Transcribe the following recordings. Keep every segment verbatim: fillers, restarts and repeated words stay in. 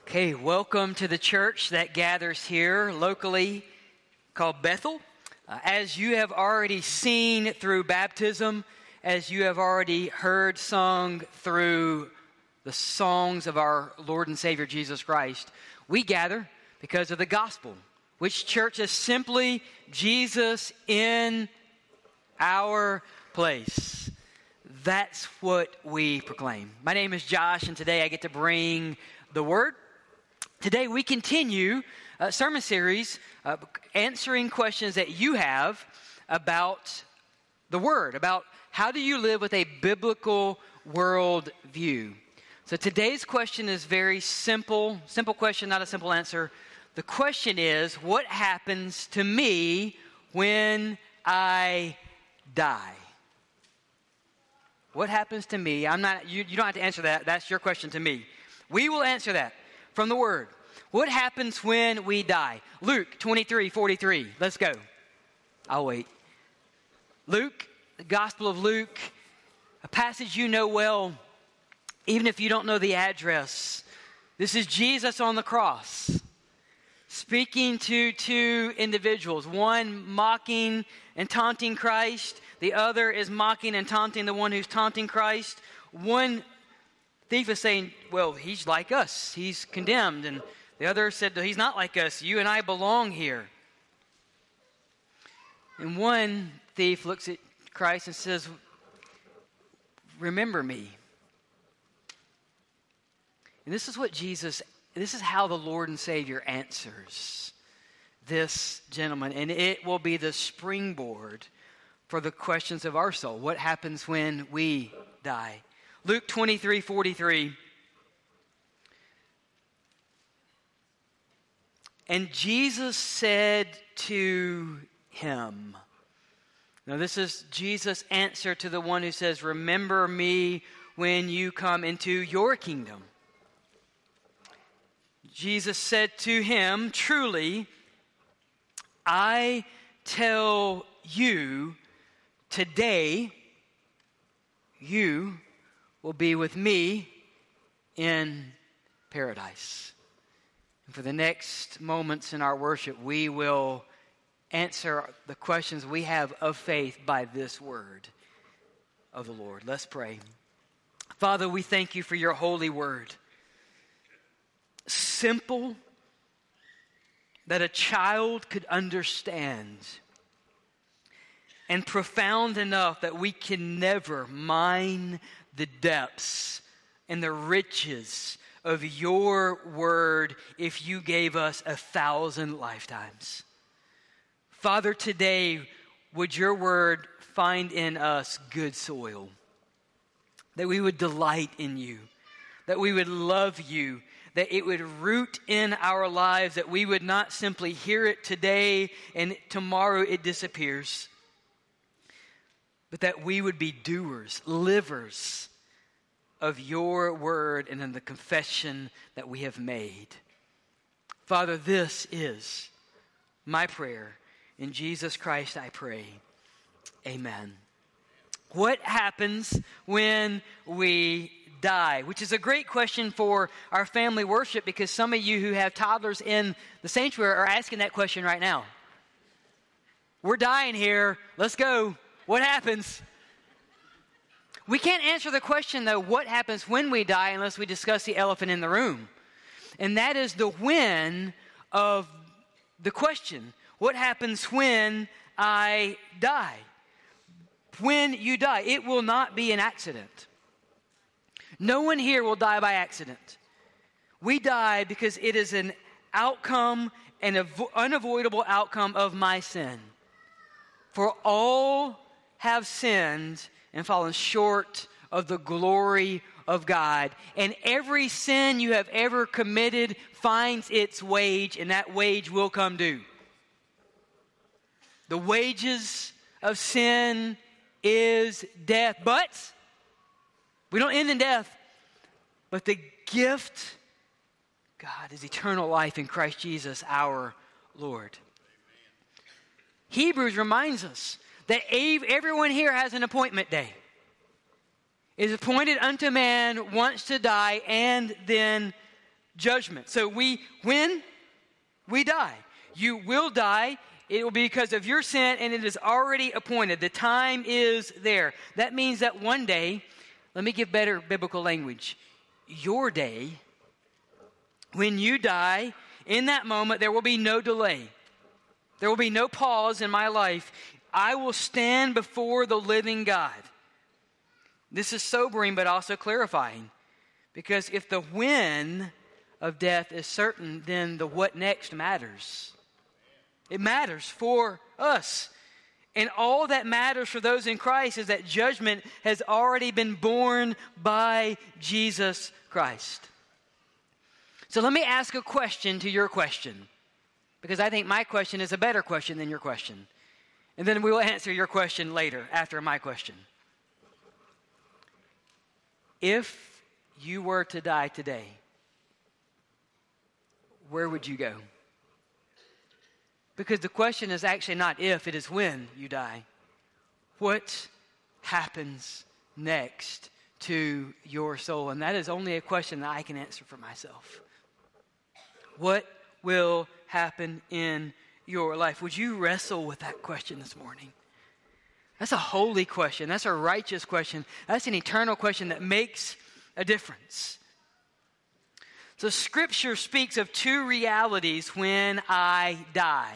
Okay, welcome to the church that gathers here locally called Bethel. Uh, as you have already seen through baptism, as you have already heard sung through the songs of our Lord and Savior Jesus Christ, we gather because of the gospel, which church is simply Jesus in our place. That's what we proclaim. My name is Josh, and today I get to bring the word. Today we continue a sermon series uh, answering questions that you have about the Word, about how do you live with a biblical world view. So today's question is very simple, simple question, not a simple answer. The question is, what happens to me when I die? What happens to me? I'm not. You, you don't have to answer that. That's your question to me. We will answer that from the Word. What happens when we die? Luke twenty-three forty-three. Let's go. I'll wait. Luke, the Gospel of Luke, a passage you know well, even if you don't know the address. This is Jesus on the cross, speaking to two individuals, one mocking and taunting Christ, the other is mocking and taunting the one who's taunting Christ. One thief is saying, well, he's like us, he's condemned, and the other said, he's not like us, you and I belong here. And one thief looks at Christ and says, remember me. And this is what Jesus, this is how the Lord and Savior answers this gentleman. And it will be the springboard for the questions of our soul. What happens when we die? Luke twenty-three forty-three. And Jesus said to him. Now this is Jesus' answer to the one who says, remember me when you come into your kingdom. Jesus said to him, truly, I tell you, today you will be with me in paradise. And for the next moments in our worship, we will answer the questions we have of faith by this word of the Lord. Let's pray. Father, we thank you for your holy word. Simple, that a child could understand, and profound enough that we can never mine the depths and the riches of your word if you gave us a thousand lifetimes. Father, today, would your word find in us good soil, that we would delight in you, that we would love you, that it would root in our lives, that we would not simply hear it today and tomorrow it disappears, but that we would be doers, livers of your word and in the confession that we have made. Father, this is my prayer. In Jesus Christ I pray. Amen. What happens when we die? Which is a great question for our family worship, because some of you who have toddlers in the sanctuary are asking that question right now. We're dying here. Let's go. What happens? We can't answer the question, though, what happens when we die, unless we discuss the elephant in the room. And that is the when of the question. What happens when I die? When you die, it will not be an accident. No one here will die by accident. We die because it is an outcome, an avo- unavoidable outcome of my sin. For all have sinned and fallen short of the glory of God. And every sin you have ever committed finds its wage, and that wage will come due. The wages of sin is death. But we don't end in death. But the gift, God, is eternal life in Christ Jesus our Lord. Hebrews reminds us that everyone here has an appointment day. It is appointed unto man once to die and then judgment. So we, when we die, you will die. It will be because of your sin, and it is already appointed. The time is there. That means that one day, let me give better biblical language. Your day, when you die, in that moment, there will be no delay. There will be no pause in my life. I will stand before the living God. This is sobering, but also clarifying. Because if the when of death is certain, then the what next matters. It matters for us. And all that matters for those in Christ is that judgment has already been borne by Jesus Christ. So let me ask a question to your question, because I think my question is a better question than your question. And then we will answer your question later, after my question. If you were to die today, where would you go? Because the question is actually not if, it is when you die. What happens next to your soul? And that is only a question that I can answer for myself. What will happen in your life? Would you wrestle with that question this morning? That's a holy question. That's a righteous question. That's an eternal question that makes a difference. So Scripture speaks of two realities when I die.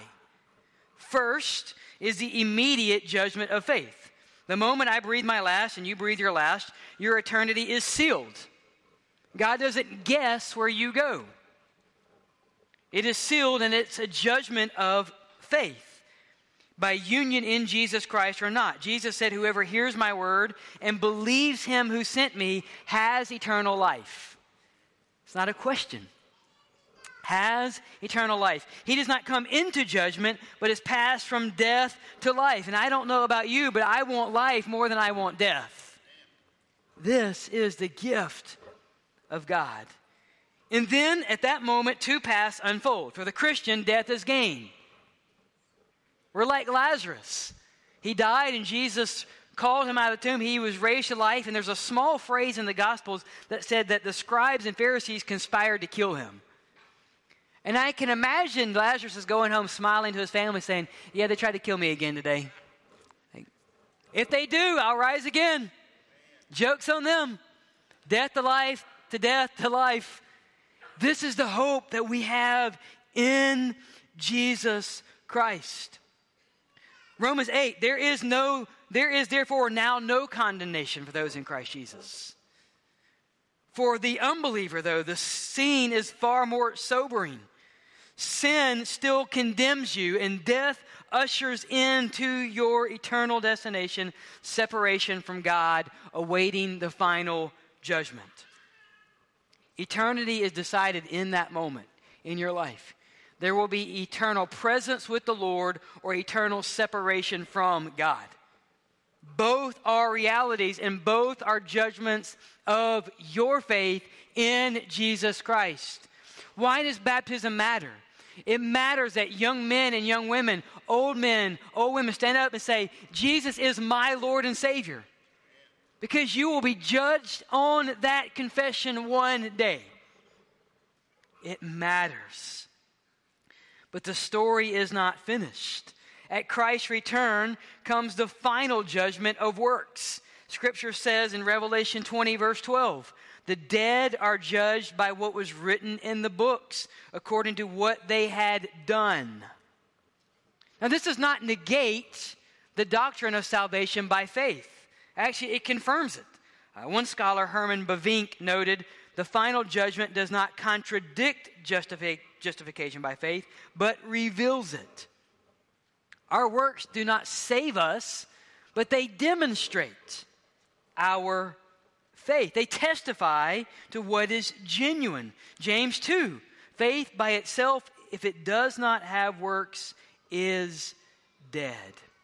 First is the immediate judgment of faith. The moment I breathe my last and you breathe your last, your eternity is sealed. God doesn't guess where you go. It is sealed, and it's a judgment of faith by union in Jesus Christ or not. Jesus said, whoever hears my word and believes him who sent me has eternal life. It's not a question. Has eternal life. He does not come into judgment, but is passed from death to life. And I don't know about you, but I want life more than I want death. This is the gift of God. And then, at that moment, two paths unfold. For the Christian, death is gain. We're like Lazarus. He died, and Jesus called him out of the tomb. He was raised to life, and there's a small phrase in the Gospels that said that the scribes and Pharisees conspired to kill him. And I can imagine Lazarus is going home smiling to his family saying, yeah, they tried to kill me again today. If they do, I'll rise again. Joke's on them. Death to life, to death to life. This is the hope that we have in Jesus Christ. Romans eight, there is no, there is therefore now no condemnation for those in Christ Jesus. For the unbeliever, though, the scene is far more sobering. Sin still condemns you, and death ushers into your eternal destination, separation from God, awaiting the final judgment. Eternity is decided in that moment in your life. There will be eternal presence with the Lord or eternal separation from God. Both are realities, and both are judgments of your faith in Jesus Christ. Why does baptism matter? It matters that young men and young women, old men, old women stand up and say, Jesus is my Lord and Savior. Because you will be judged on that confession one day. It matters. But the story is not finished. At Christ's return comes the final judgment of works. Scripture says in Revelation twenty, verse twelve, the dead are judged by what was written in the books, according to what they had done. Now, this does not negate the doctrine of salvation by faith. Actually, it confirms it. Uh, one scholar, Herman Bavinck, noted, the final judgment does not contradict justifi- justification by faith, but reveals it. Our works do not save us, but they demonstrate our faith. They testify to what is genuine. James two, faith by itself, if it does not have works, is dead.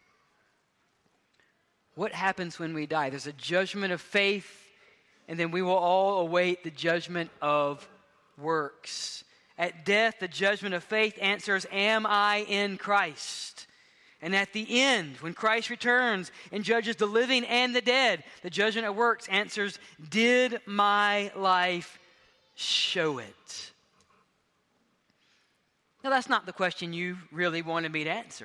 What happens when we die? There's a judgment of faith, and then we will all await the judgment of works. At death, the judgment of faith answers, am I in Christ? And at the end, when Christ returns and judges the living and the dead, the judgment of works answers, did my life show it? Now, that's not the question you really wanted me to answer.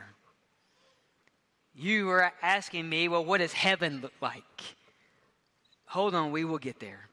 You were asking me, well, what does heaven look like? Hold on, we will get there.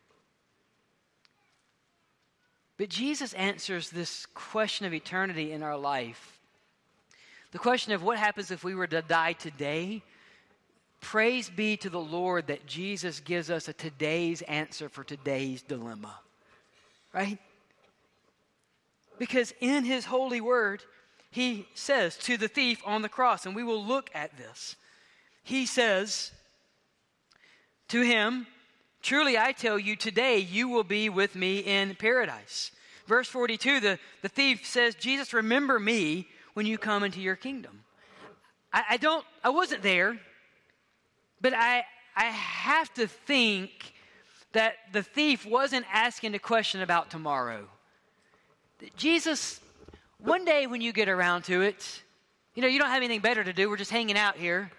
But Jesus answers this question of eternity in our life. The question of what happens if we were to die today. Praise be to the Lord that Jesus gives us a today's answer for today's dilemma. Right? Because in his holy word, he says to the thief on the cross, and we will look at this. He says to him, truly I tell you, today you will be with me in paradise. Verse forty-two, the, the thief says, Jesus, remember me when you come into your kingdom. I, I don't, I wasn't there, but I, I have to think that the thief wasn't asking a question about tomorrow. Jesus, one day when you get around to it, you know, you don't have anything better to do. We're just hanging out here.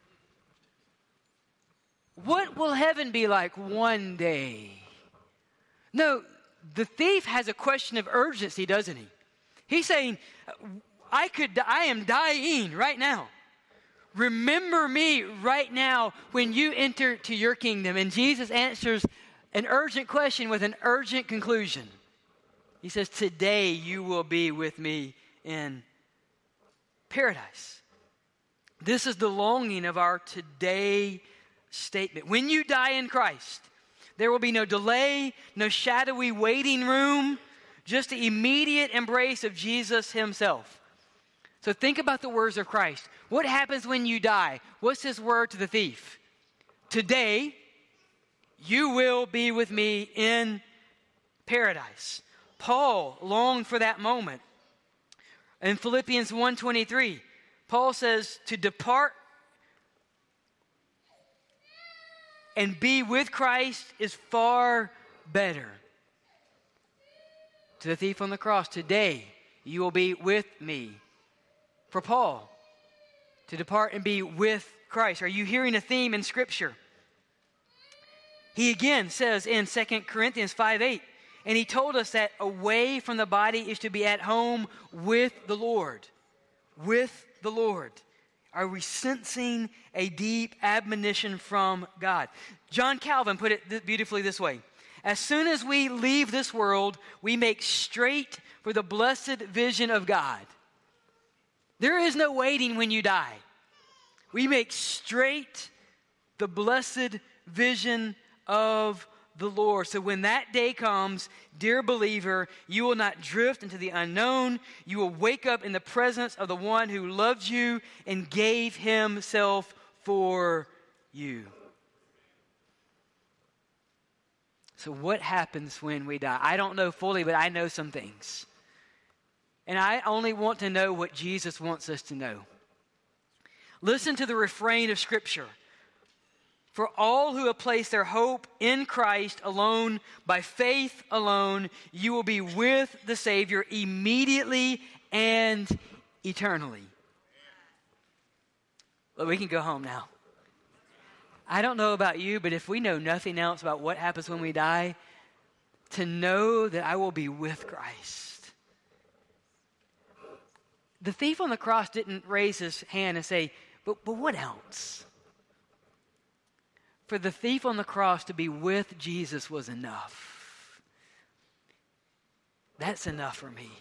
What will heaven be like one day? No, the thief has a question of urgency, doesn't he? He's saying, I could, I am dying right now. Remember me right now when you enter to your kingdom. And Jesus answers an urgent question with an urgent conclusion. He says, today you will be with me in paradise. This is the longing of our today statement. When you die in Christ, there will be no delay, no shadowy waiting room, just the immediate embrace of Jesus himself. So think about the words of Christ. What happens when you die? What's his word to the thief? Today, you will be with me in paradise. Paul longed for that moment. In Philippians one twenty-three, Paul says to depart and be with Christ is far better. To the thief on the cross, today you will be with me. For Paul, to depart and be with Christ. Are you hearing a theme in Scripture? He again says in Second Corinthians five eight, and he told us that away from the body is to be at home with the Lord. With the Lord. Are we sensing a deep admonition from God? John Calvin put it th- beautifully this way. As soon as we leave this world, we make straight for the blessed vision of God. There is no waiting when you die. We make straight the blessed vision of the Lord. So when that day comes, dear believer, you will not drift into the unknown. You will wake up in the presence of the one who loved you and gave himself for you. So what happens when we die? I don't know fully, but I know some things. And I only want to know what Jesus wants us to know. Listen to the refrain of Scripture. For all who have placed their hope in Christ alone, by faith alone, you will be with the Savior immediately and eternally. Well, we can go home now. I don't know about you, but if we know nothing else about what happens when we die, to know that I will be with Christ. The thief on the cross didn't raise his hand and say, but, but what else? For the thief on the cross to be with Jesus was enough. That's enough for me.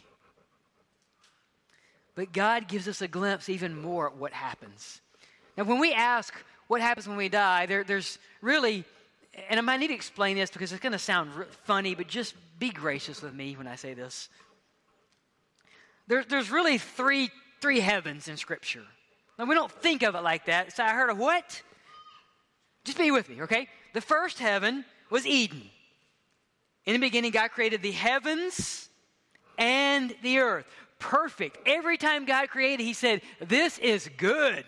But God gives us a glimpse even more at what happens. Now, when we ask what happens when we die, there, there's really, and I might need to explain this because it's going to sound funny, but just be gracious with me when I say this. There, there's really three, three heavens in Scripture. Now, we don't think of it like that. So I heard of what? Just be with me, okay? The first heaven was Eden. In the beginning, God created the heavens and the earth. Perfect. Every time God created, he said, this is good.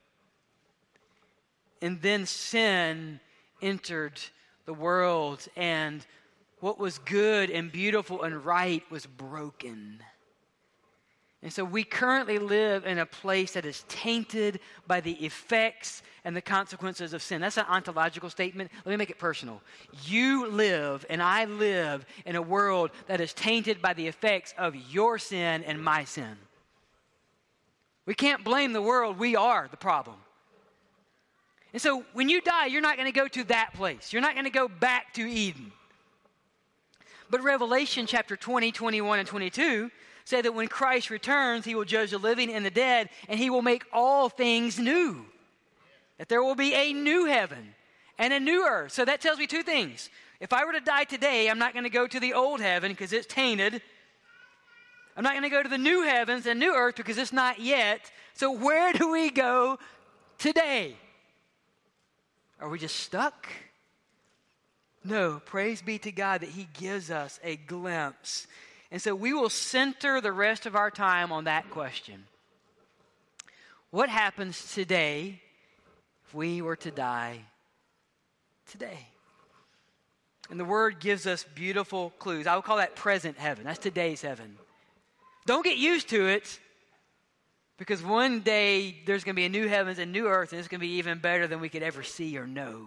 And then sin entered the world, and what was good and beautiful and right was broken. And so we currently live in a place that is tainted by the effects and the consequences of sin. That's an ontological statement. Let me make it personal. You live and I live in a world that is tainted by the effects of your sin and my sin. We can't blame the world. We are the problem. And so when you die, you're not going to go to that place. You're not going to go back to Eden. But Revelation chapter twenty, twenty-one, and twenty-two say that when Christ returns, he will judge the living and the dead, and he will make all things new. That there will be a new heaven and a new earth. So that tells me two things. If I were to die today, I'm not going to go to the old heaven because it's tainted. I'm not going to go to the new heavens and new earth because it's not yet. So where do we go today? Are we just stuck? No, praise be to God that he gives us a glimpse. And so we will center the rest of our time on that question. What happens today if we were to die today? And the word gives us beautiful clues. I would call that present heaven. That's today's heaven. Don't get used to it, because one day there's going to be a new heavens and new earth, and it's going to be even better than we could ever see or know.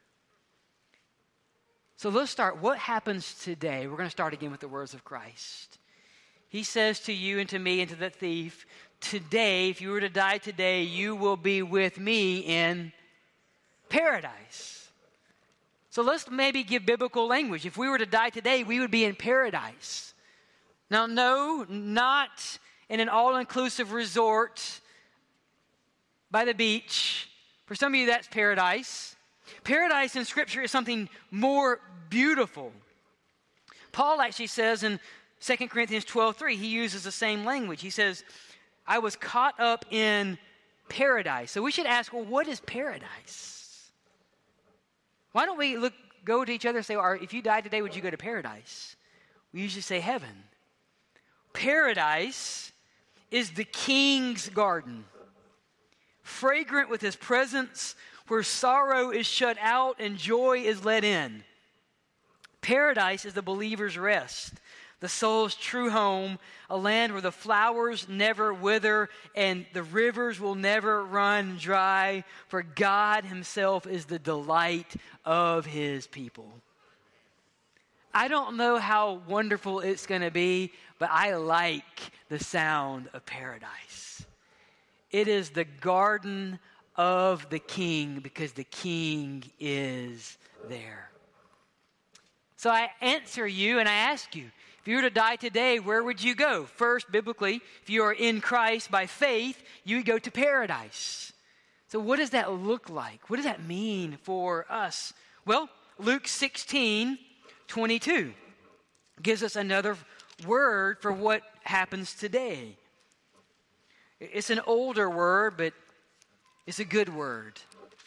So let's start. What happens today? We're going to start again with the words of Christ. He says to you and to me and to the thief, today, if you were to die today, you will be with me in paradise. So let's maybe give biblical language. If we were to die today, we would be in paradise. Now, no, not in an all-inclusive resort by the beach. For some of you, that's paradise. Paradise in Scripture is something more beautiful. Paul actually says in Second Corinthians twelve three, he uses the same language. He says, I was caught up in paradise. So we should ask, well, what is paradise? Why don't we look, go to each other and say, well, if you died today, would you go to paradise? We usually say heaven. Paradise is the king's garden, fragrant with his presence, where sorrow is shut out and joy is let in. Paradise is the believer's rest, the soul's true home, a land where the flowers never wither and the rivers will never run dry, for God himself is the delight of his people. I don't know how wonderful it's going to be, but I like the sound of paradise. It is the garden of the king because the king is there. So I answer you and I ask you, if you were to die today, where would you go? First, biblically, if you are in Christ by faith, you would go to paradise. So what does that look like? What does that mean for us? Well, Luke sixteen twenty-two gives us another word for what happens today. It's an older word, but it's a good word.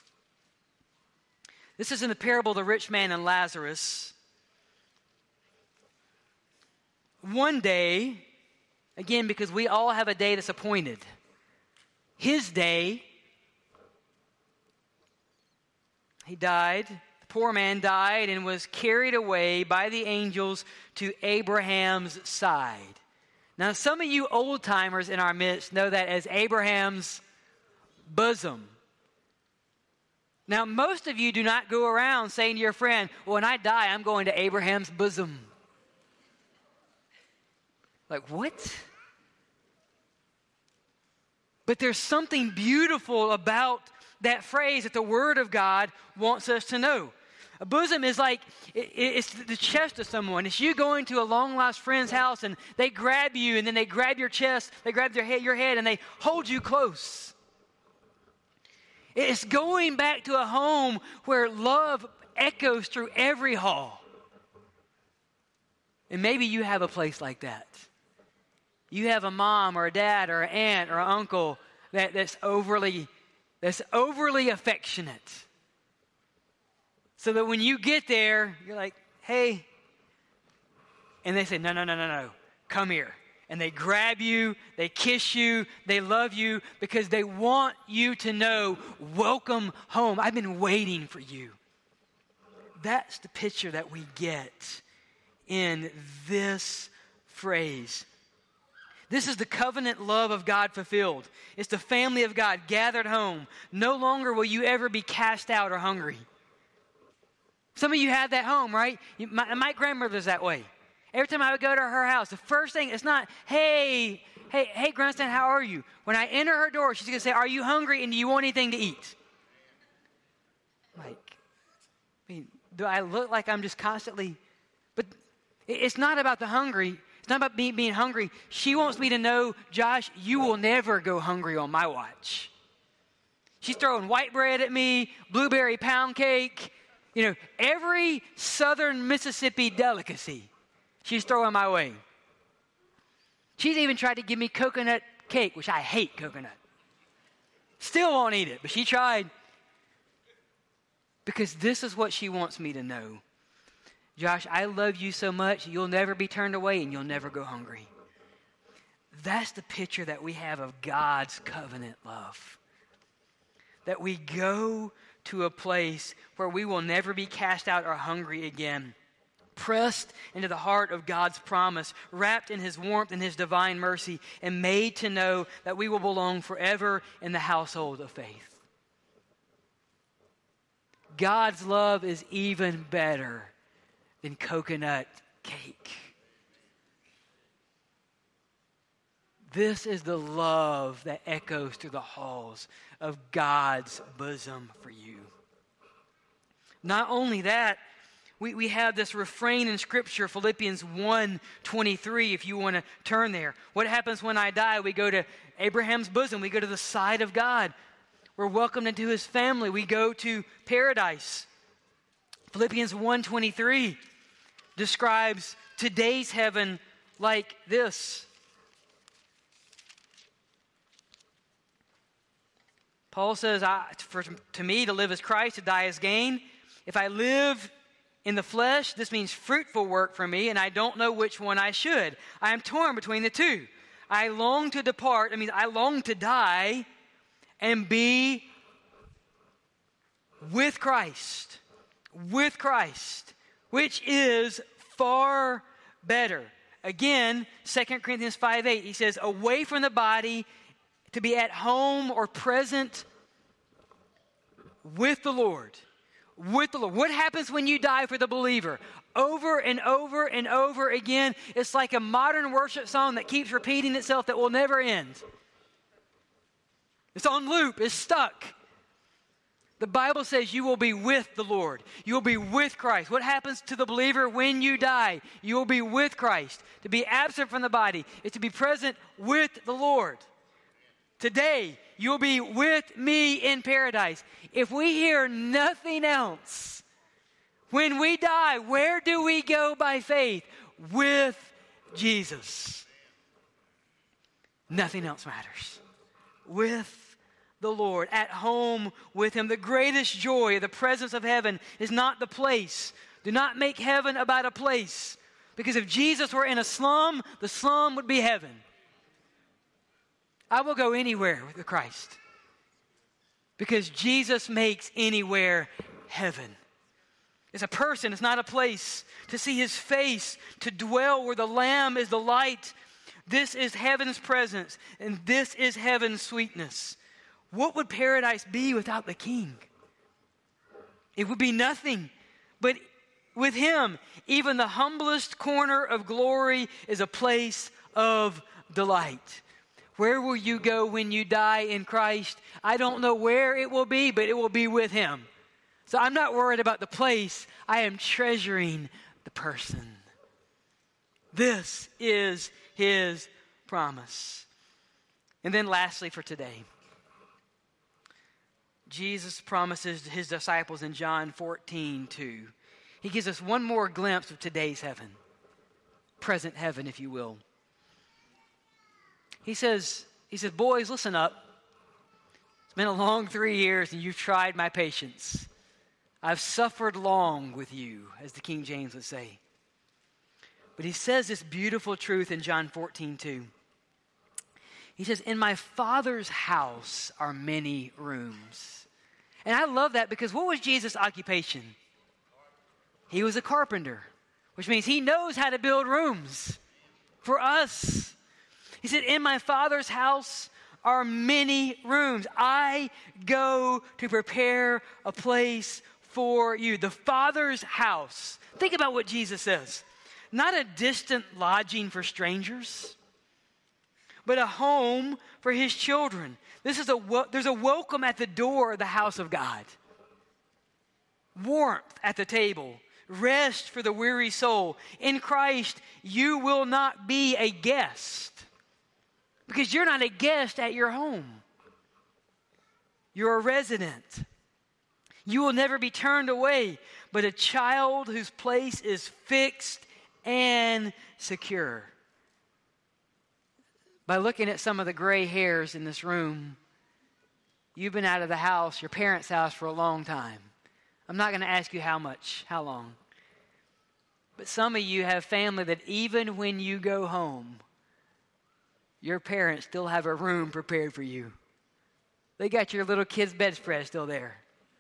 This is in the parable of the rich man and Lazarus. One day, again, because we all have a day that's appointed, his day, he died. The poor man died and was carried away by the angels to Abraham's side. Now, some of you old timers in our midst know that as Abraham's bosom. Now, most of you do not go around saying to your friend, well, when I die, I'm going to Abraham's bosom. Like, what? But there's something beautiful about that phrase that the Word of God wants us to know. A bosom is like, it, it's the chest of someone. It's you going to a long-lost friend's house and they grab you and then they grab your chest, they grab their head, your head and they hold you close. It's going back to a home where love echoes through every hall. And maybe you have a place like that. You have a mom or a dad or an aunt or an uncle that, that's overly, that's overly affectionate. So that when you get there, you're like, hey. And they say, no, no, no, no, no. Come here. And they grab you, they kiss you, they love you because they want you to know, welcome home. I've been waiting for you. That's the picture that we get in this phrase. This is the covenant love of God fulfilled. It's the family of God gathered home. No longer will you ever be cast out or hungry. Some of you had that home, right? You, my, my grandmother's that way. Every time I would go to her house, the first thing, it's not, hey, hey, hey, grandson, how are you? When I enter her door, she's going to say, are you hungry and do you want anything to eat? Like, I mean, do I look like I'm just constantly, but it's not about the hungry. It's not about me being hungry. She wants me to know, Josh, you will never go hungry on my watch. She's throwing white bread at me, blueberry pound cake, you know, every southern Mississippi delicacy she's throwing my way. She's even tried to give me coconut cake, which I hate coconut. Still won't eat it, but she tried. Because this is what she wants me to know. Josh, I love you so much, you'll never be turned away and you'll never go hungry. That's the picture that we have of God's covenant love. That we go to a place where we will never be cast out or hungry again. Pressed into the heart of God's promise, wrapped in His warmth and His divine mercy, and made to know that we will belong forever in the household of faith. God's love is even better than coconut cake. This is the love that echoes through the halls of God's bosom for you. Not only that, we, we have this refrain in Scripture, Philippians one twenty-three, if you want to turn there. What happens when I die? We go to Abraham's bosom. We go to the side of God. We're welcomed into His family. We go to paradise. Philippians one twenty-three describes today's heaven like this. Paul says, I, for, to me, to live is Christ, to die is gain. If I live in the flesh, this means fruitful work for me, and I don't know which one I should. I am torn between the two. I long to depart. I mean, I long to die and be with Christ. With Christ, which is far better. Again, Second Corinthians five eight, he says, away from the body, to be at home or present with the Lord. With the Lord. What happens when you die for the believer? Over and over and over again, it's like a modern worship song that keeps repeating itself that will never end. It's on loop, it's stuck. The Bible says you will be with the Lord. You will be with Christ. What happens to the believer when you die? You will be with Christ. To be absent from the body is to be present with the Lord. Today, you'll be with me in paradise. If we hear nothing else, when we die, where do we go by faith? With Jesus. Nothing else matters. With the Lord, at home with Him. The greatest joy of the presence of heaven is not the place. Do not make heaven about a place. Because if Jesus were in a slum, the slum would be heaven. I will go anywhere with Christ. Because Jesus makes anywhere heaven. It's a person, it's not a place. To see His face, to dwell where the Lamb is the light. This is heaven's presence, and this is heaven's sweetness. What would paradise be without the King? It would be nothing. But with Him, even the humblest corner of glory is a place of delight. Where will you go when you die in Christ? I don't know where it will be, but it will be with Him. So I'm not worried about the place. I am treasuring the person. This is His promise. And then lastly for today, Jesus promises His disciples in John fourteen two. He gives us one more glimpse of today's heaven. Present heaven, if you will. He says, he says, boys, listen up. It's been a long three years and you've tried my patience. I've suffered long with you, as the King James would say. But he says this beautiful truth in John fourteen two. He says, in my Father's house are many rooms. And I love that because what was Jesus' occupation? He was a carpenter, which means He knows how to build rooms for us. He said, in my Father's house are many rooms. I go to prepare a place for you. The Father's house. Think about what Jesus says. Not a distant lodging for strangers, but a home for his children. This is a there's a welcome at the door of the house of God. Warmth at the table. Rest for the weary soul. In Christ, you will not be a guest. Because you're not a guest at your home. You're a resident. You will never be turned away, but a child whose place is fixed and secure. By looking at some of the gray hairs in this room, you've been out of the house, your parents' house, for a long time. I'm not going to ask you how much, how long. But some of you have family that even when you go home, your parents still have a room prepared for you. They got your little kid's bedspread still there.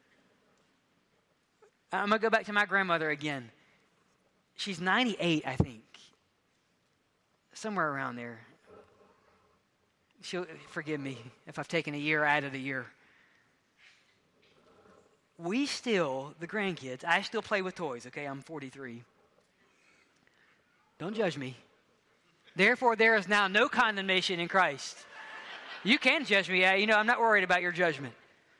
I'm going to go back to my grandmother again. She's ninety-eight, I think. Somewhere around there. She'll forgive me if I've taken a year out of the year. We still, the grandkids, I still play with toys, okay? I'm forty-three. Don't judge me. Therefore, there is now no condemnation in Christ. You can judge me. You know, I'm not worried about your judgment.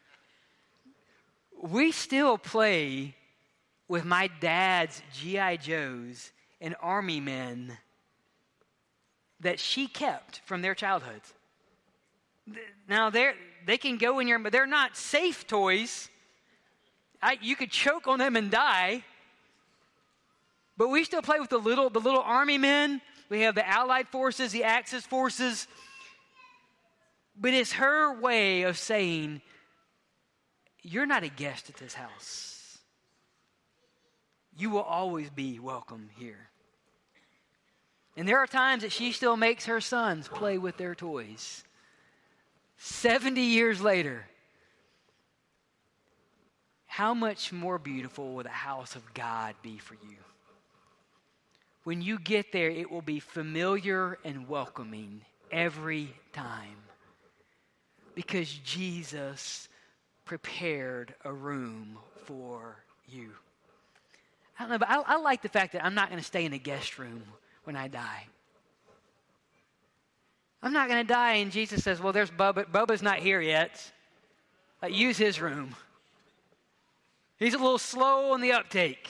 We still play with my dad's G I Joes and Army men that she kept from their childhood. Now, they're, they can go in here, but they're not safe toys. I, you could choke on them and die. But we still play with the little, the little Army men. We have the Allied forces, the Axis forces. But it's her way of saying, you're not a guest at this house. You will always be welcome here. And there are times that she still makes her sons play with their toys. seventy years later, how much more beautiful will the house of God be for you? When you get there, it will be familiar and welcoming every time. Because Jesus prepared a room for you. I don't know, but I, I like the fact that I'm not going to stay in a guest room when I die. I'm not going to die and Jesus says, well, there's Bubba. Bubba's not here yet. Like, use his room. He's a little slow on the uptake.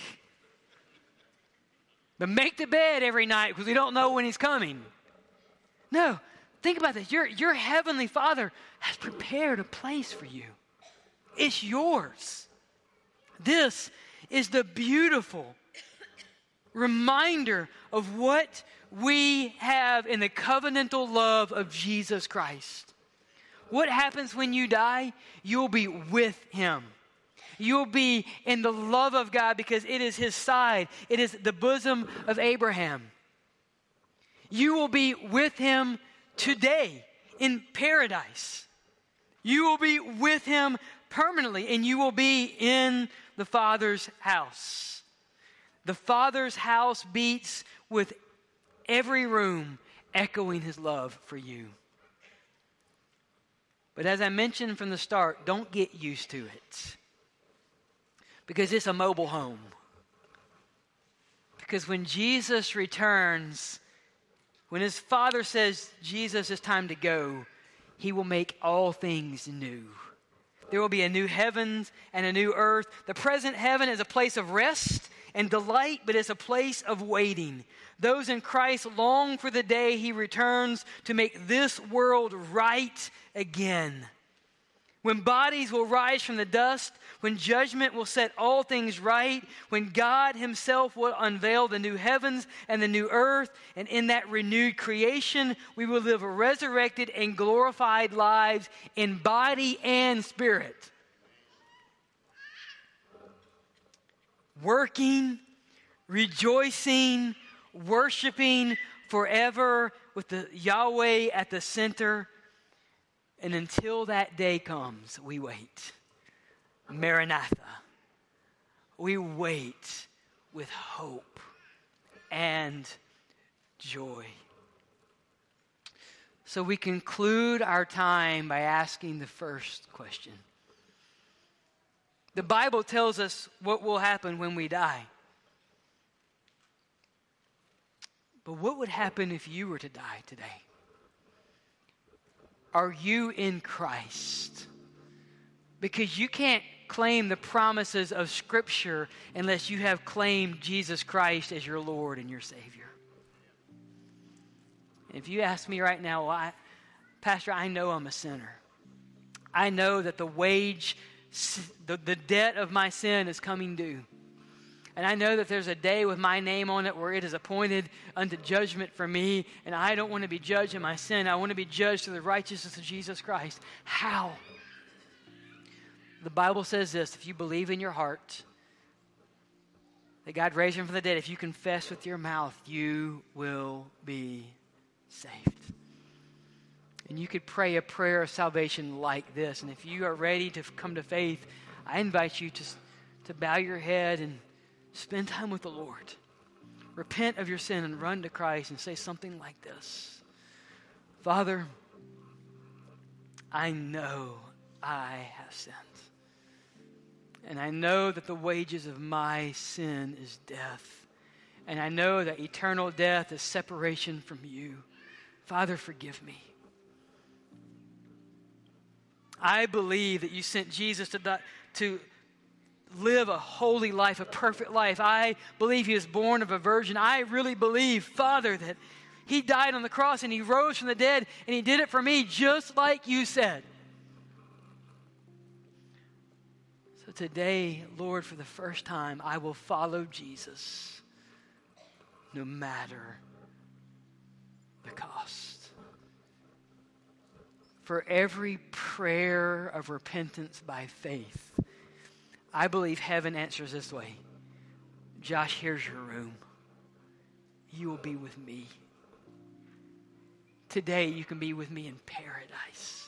But make the bed every night because we don't know when he's coming. No, think about this. Your, your heavenly Father has prepared a place for you. It's yours. This is the beautiful reminder of what we have in the covenantal love of Jesus Christ. What happens when you die? You'll be with him. You'll be in the love of God because it is his side. It is the bosom of Abraham. You will be with him today in paradise. You will be with him permanently, and you will be in the Father's house. The Father's house beats with every room echoing his love for you. But as I mentioned from the start, don't get used to it. Because it's a mobile home. Because when Jesus returns, when his Father says, Jesus, it's time to go, he will make all things new. There will be a new heavens and a new earth. The present heaven is a place of rest and delight, but it's a place of waiting. Those in Christ long for the day he returns to make this world right again. When bodies will rise from the dust, when judgment will set all things right, when God himself will unveil the new heavens and the new earth, and in that renewed creation, we will live resurrected and glorified lives in body and spirit. Working, rejoicing, worshiping forever with the Yahweh at the center. And until that day comes, we wait. Maranatha. We wait with hope and joy. So we conclude our time by asking the first question. The Bible tells us what will happen when we die. But what would happen if you were to die today? Are you in Christ? Because you can't claim the promises of Scripture unless you have claimed Jesus Christ as your Lord and your Savior. If you ask me right now, well, I, Pastor, I know I'm a sinner. I know that the wage, the, the debt of my sin is coming due. And I know that there's a day with my name on it where it is appointed unto judgment for me, and I don't want to be judged in my sin. I want to be judged through the righteousness of Jesus Christ. How? The Bible says this: if you believe in your heart that God raised him from the dead, if you confess with your mouth, you will be saved. And you could pray a prayer of salvation like this. And if you are ready to come to faith, I invite you to, to bow your head and spend time with the Lord. Repent of your sin and run to Christ and say something like this: Father, I know I have sinned. And I know that the wages of my sin is death. And I know that eternal death is separation from you. Father, forgive me. I believe that you sent Jesus to die, to live a holy life, a perfect life. I believe he was born of a virgin. I really believe, Father, that he died on the cross and he rose from the dead and he did it for me just like you said. So today, Lord, for the first time, I will follow Jesus no matter the cost. For every prayer of repentance by faith, I believe heaven answers this way: Josh, here's your room. You will be with me. Today you can be with me in paradise.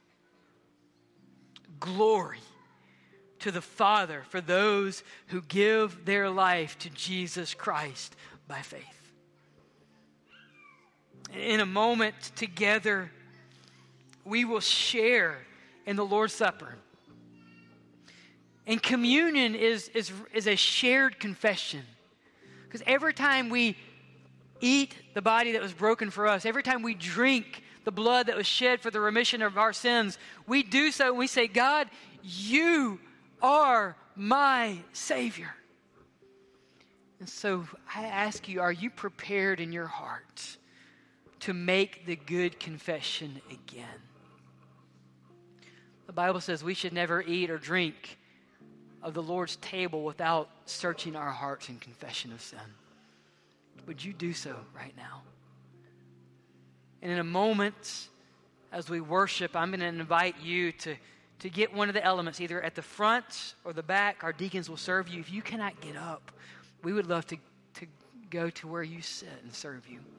Glory to the Father for those who give their life to Jesus Christ by faith. In a moment together, we will share in the Lord's Supper. And communion is, is, is a shared confession. Because every time we eat the body that was broken for us, every time we drink the blood that was shed for the remission of our sins, we do so and we say, God, you are my Savior. And so I ask you, are you prepared in your heart to make the good confession again? The Bible says we should never eat or drink of the Lord's table without searching our hearts in confession of sin. Would you do so right now? And in a moment, as we worship, I'm going to invite you to, to get one of the elements, either at the front or the back. Our deacons will serve you. If you cannot get up, we would love to, to go to where you sit and serve you.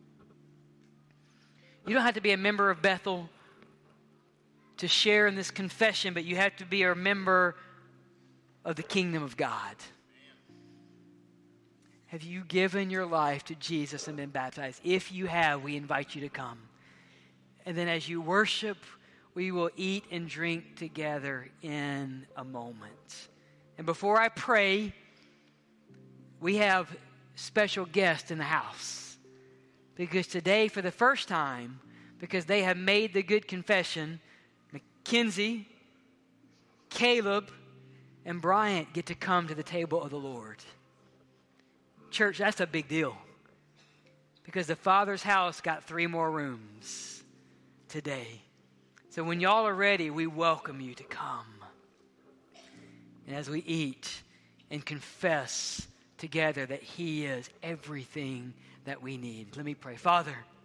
You don't have to be a member of Bethel to share in this confession, but you have to be a member of the kingdom of God. Have you given your life to Jesus and been baptized? If you have, we invite you to come. And then as you worship, we will eat and drink together in a moment. And before I pray, we have special guests in the house. Because today, for the first time, because they have made the good confession, Mackenzie, Caleb, and Bryant get to come to the table of the Lord. Church, that's a big deal. Because the Father's house got three more rooms today. So when y'all are ready, we welcome you to come. And as we eat and confess together that He is everything that we need. Let me pray. Father,